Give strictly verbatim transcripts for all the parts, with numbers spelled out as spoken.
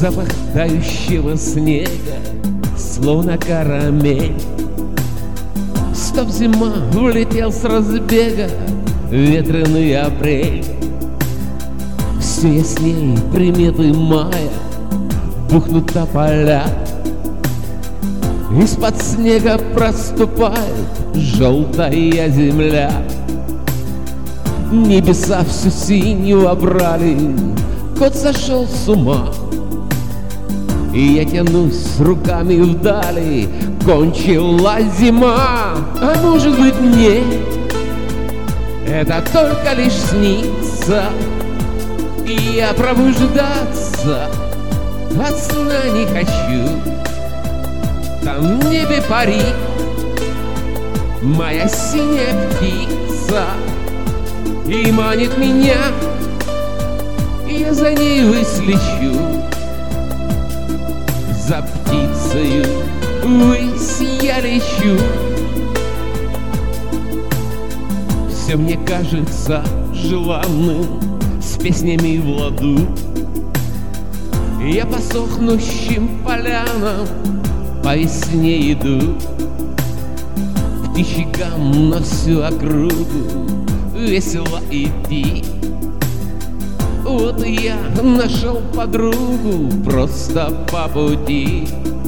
Запах тающего снега, словно карамель. Стоп, зима, улетел с разбега ветреный апрель. Все ясней приметы мая бухнут тополя. Из-под снега проступает желтая земля. Небеса всю синюю обрали, кот сошел с ума. И я тянусь руками вдали, кончилась зима. А может быть мне это только лишь снится, и я пробуждаться от сна не хочу. Там в небе парит моя синяя птица и манит меня, и я за ней выслечу. За птицею ввысь я лечу. Все мне кажется желанным, с песнями в ладу. Я по сохнущим полянам по весне иду. Птичьим на всю округу весело идти. Вот я нашел подругу просто по пути.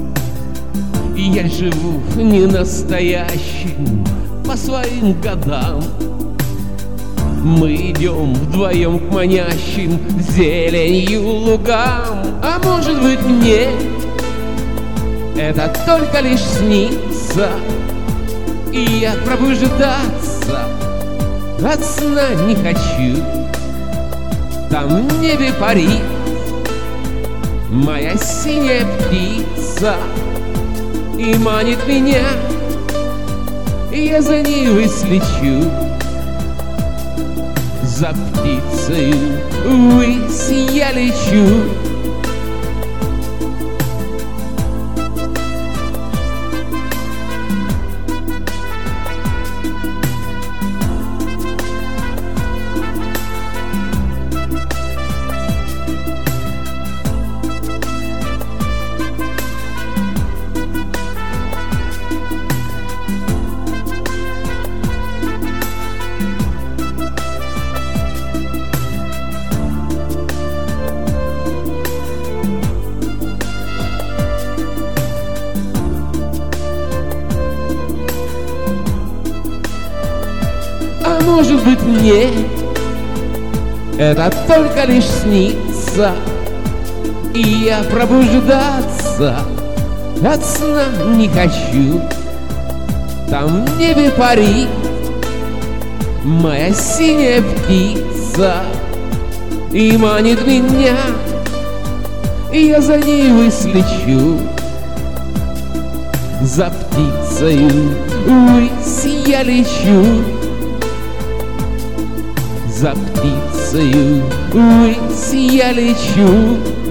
Я живу не настоящим по своим годам. Мы идем вдвоем к манящим зеленью лугам. А может быть мне это только лишь снится, и я пробуждаться от сна не хочу. Там в небе парит моя синяя птица и манит меня, и я за ней выслечу. За птицей ввысь я лечу. А может быть мне это только лишь снится, и я пробуждаться от сна не хочу. Там в небе парит моя синяя птица и манит меня, и я за ней выслечу. За птицею ввысь я лечу. За птицею ввысь я лечу.